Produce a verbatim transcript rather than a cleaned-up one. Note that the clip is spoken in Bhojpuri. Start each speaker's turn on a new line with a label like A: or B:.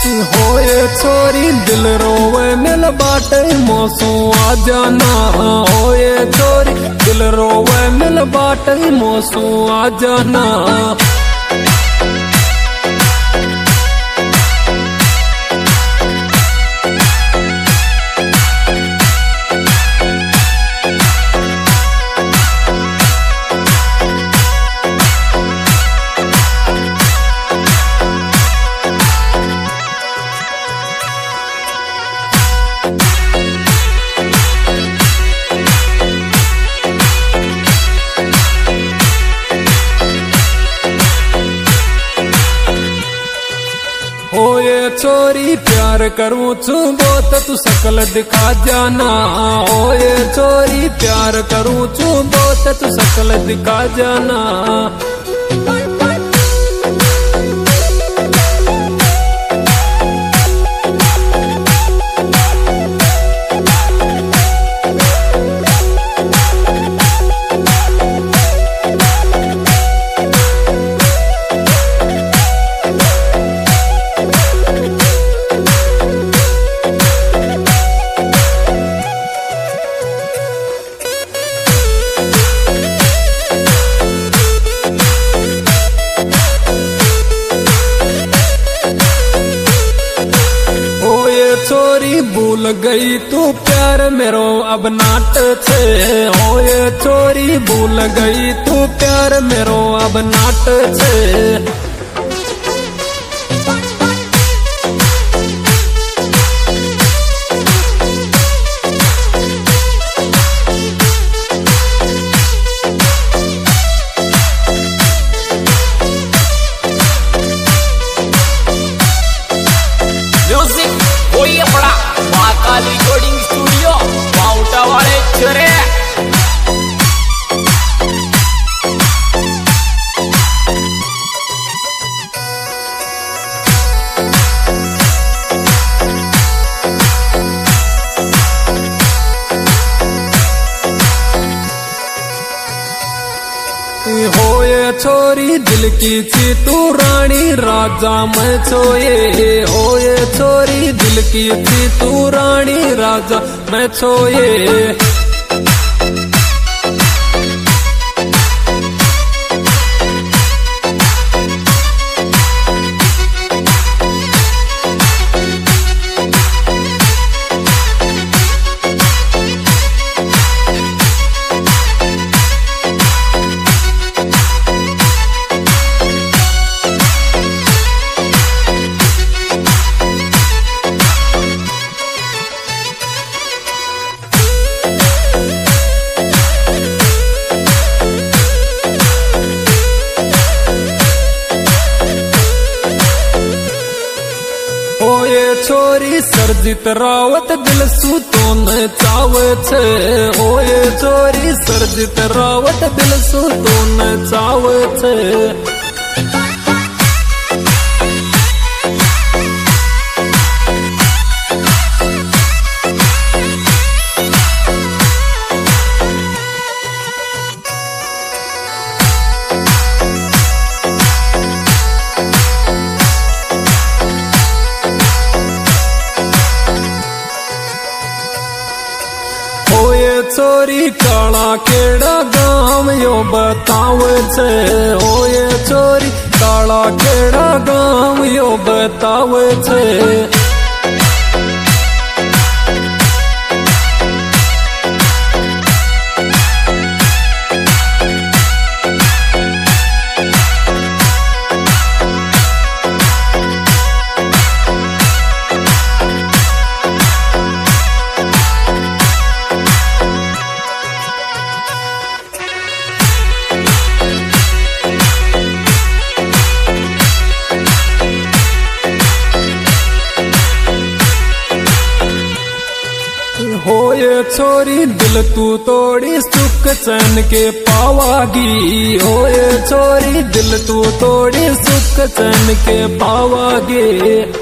A: होए छोरी दिल रोवे मिल बाटे मोसू आ जाना। होए छोरी दिल रोवे मिल बाटे मोसू आ जाना। होए छोरी प्यार करूं छू बहुत तू शकल दिखा जाना। होए छोरी प्यार करूं छू बहुत तू शकल दिखा जाना। छोरी भूल गई तू प्यार मेरो अब नाट छे। होए छोरी भूल गई तू प्यार मेरो अब नाट छे।
B: रिकॉर्डिंग स्टूडियो माउंटा वाले चरे।
A: होए छोरी दिल की थी तू रानी राजा मैं छोए। होए छोरी दिल की थी तू रानी राजा मैं छोए। छोरी सरजीत रावत दिल सू तो न चावे छे। होए छोरी सरजीत रावत दिल सू तो न चावे छे। छोरी काला केड़ा गाम यो बतावे छे। होए छोरी काला केड़ा गाम यो बतावे छे। होए छोरी दिल तू तोड़ी सुख चैन के पावागी। होए छोरी दिल तू तोड़ी सुख चैन के पावागी।